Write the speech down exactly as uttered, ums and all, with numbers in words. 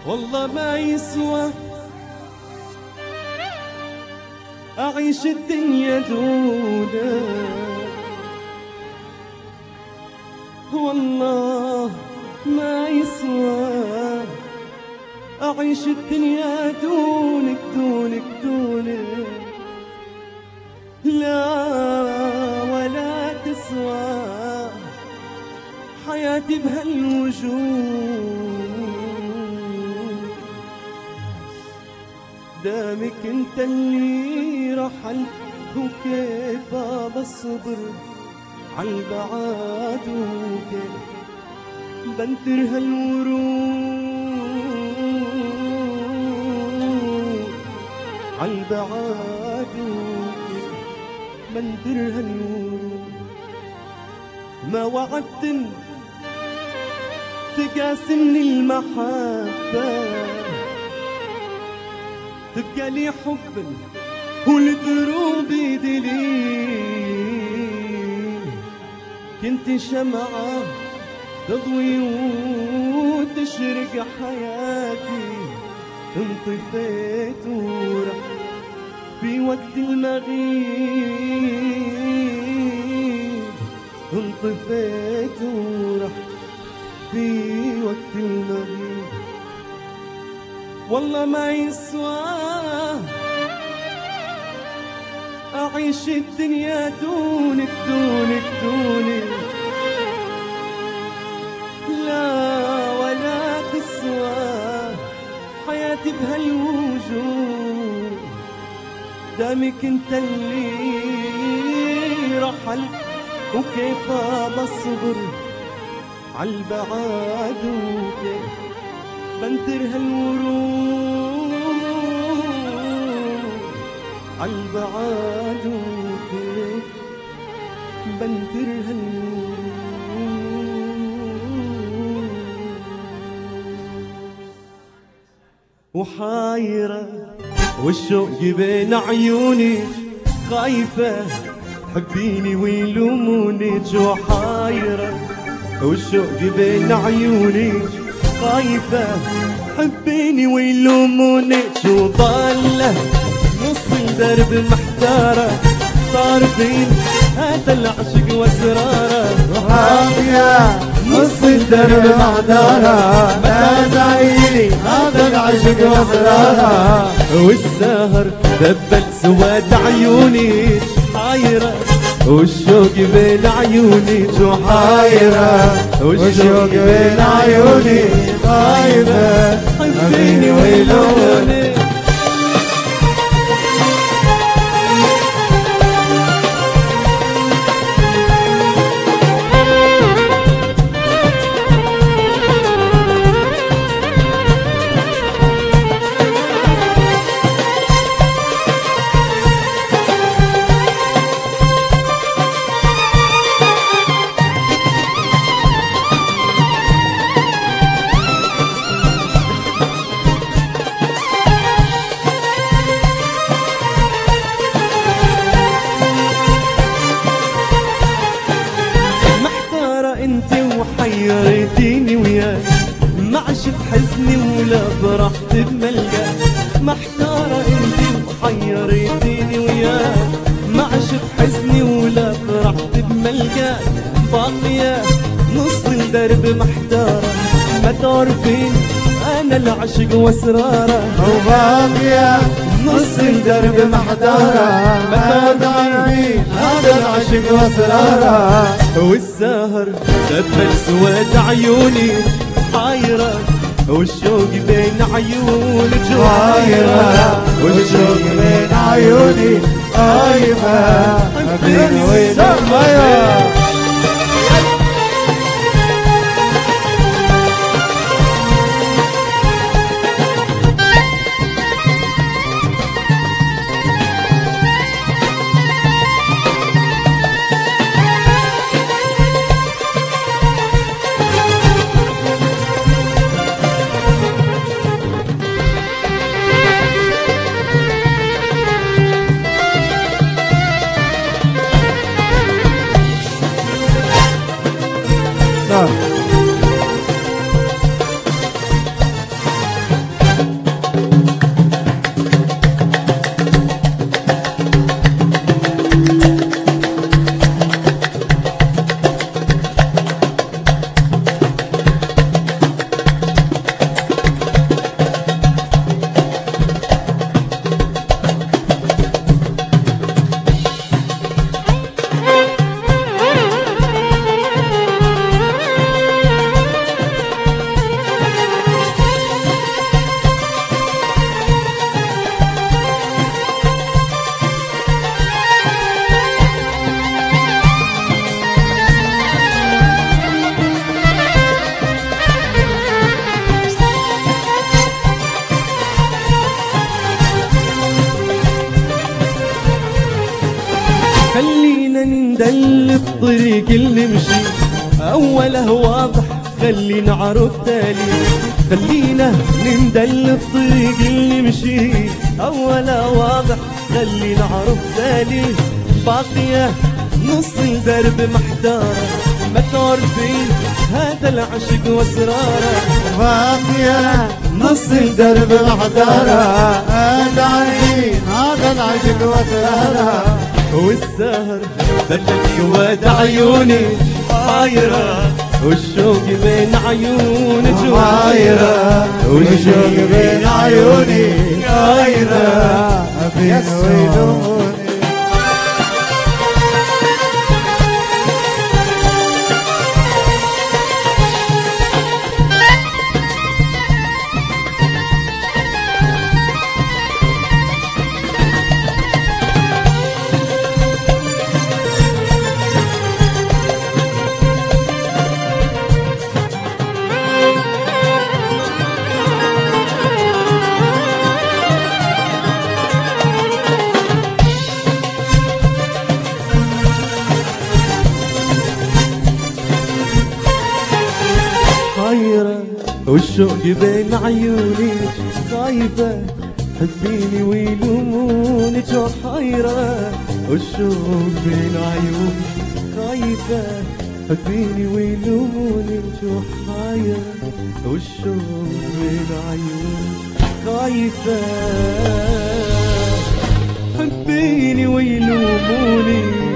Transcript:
والله ما يسوى أعيش الدنيا دونك، والله ما يسوى أعيش الدنيا دونك دونك دونك، لا ولا تسوى حياتي بهالوجود دامك انت اللي رحلت، وكيف بصبر عالبعاد وكيف بنتر هالورود عالبعاد وكيف بنتر هالورود. ما وعدتن تقاسمني المحبة، تبقى لي حبا والدروب دليل، كنت شمعة تضوي وتشرق حياتي، انطفيت ورح في وقت المغيب، انطفيت ورح في وقت المغيب. والله ما يسوى أعيش الدنيا دونك دونك دونك، لا ولا تسوى حياتي بهالوجود دامك انت اللي رحلت، وكيف بصبر عالبعاد وكيف بنتر هالورود عالبعاد وكيف بنتر هالورود. وحايرة والشوق بين عيوني، خايفة تحبيني ويلومونك، وحايرة والشوق بين عيوني، خايفة حبيني ويلومونك، وضاله نص الدرب محتارة، طارقين هذا العشق واسراره، وحافية نص الدرب محتارة، ما تعيني هذا العشق واسراره، والسهر دبل سواد عيوني، حايرة والشوق بين عيوني، وحايرة والشوق بين عيوني، خايفة حبيني ويلوموني. حيرتيني وياك، ما عشت حزني ولا فرحت بملقاك، محتارة انتي وحيرتيني وياك، ما عشت حزني ولا فرحت بملقاك، باقية نص الدرب محتارة، ما تعرفين انا العشق واسراره، وباقية نص الدرب محتارة، ما تعرفين هذا العشق واسراره، والسهر دبل سواد عيوني، حايرة والشوق بين عيونك، حايرة والشوق بين عيوني، خايفة حبيني ويلوموني. ندل الطريق اللي نمشي أوله واضح خلي نعرف تالي خلينا ندل الطريق اللي نمشي أوله واضح خلي نعرف تالي باقية نص الدرب محتارة ما تعرفين هذا العشق واسراره باقية نص الدرب محتارة ادعين هذا العشق واسراره والسهر دلك واد عيوني حايرة والشوق بين عيونك حايرة والشوق بين عيوني حايرة بين ويلوني حايرة والشوق بين عيونك خايفة حبيني ويلومونك حايرة والشوق بين عيونك خايفة حبيني ويلومونك حايرة والشوق بين عيونك خايفة حبيني ويلوموني